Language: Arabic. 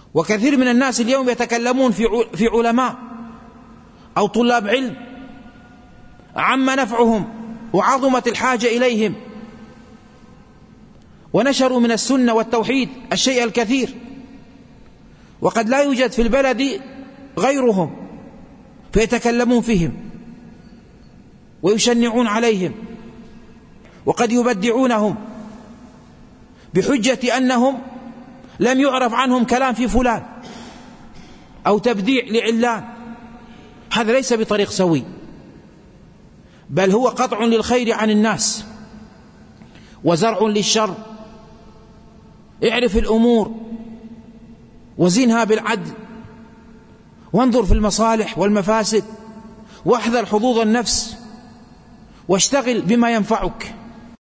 وكثير من الناس اليوم يتكلمون في علماء أو طلاب علم عم نفعهم وعظمت الحاجة إليهم، ونشروا من السنة والتوحيد الشيء الكثير، وقد لا يوجد في البلد غيرهم، فيتكلمون فيهم ويشنعون عليهم، وقد يبدعونهم بحجة أنهم لم يعرف عنهم كلام في فلان أو تبديع لعلان. هذا ليس بطريق سوي، بل هو قطع للخير عن الناس وزرع للشر. اعرف الأمور وزنها بالعدل، وانظر في المصالح والمفاسد، واحذر حظوظ النفس، واشتغل بما ينفعك.